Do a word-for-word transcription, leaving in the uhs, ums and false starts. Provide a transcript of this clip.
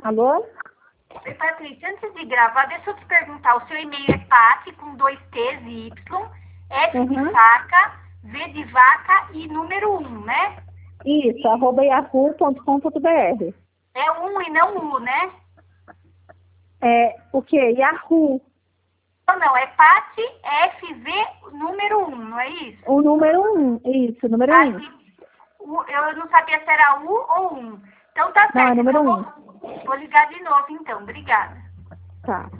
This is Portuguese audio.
Alô? Oi, Patrícia, antes de gravar, deixa eu te perguntar, o seu e-mail é Pati com dois T's e Y, F Uhum. de faca, V de vaca e número um, né? Isso, arroba yahoo ponto com ponto br. É um e não U, né? É o quê? Yahoo. Não, não, é Pati F V número um, não é isso? O número um. Isso, o número um. Aqui, o- eu não sabia se era U ou um. Então tá Não, é certo, número então um. vou, vou ligar de novo então, obrigada. Tá.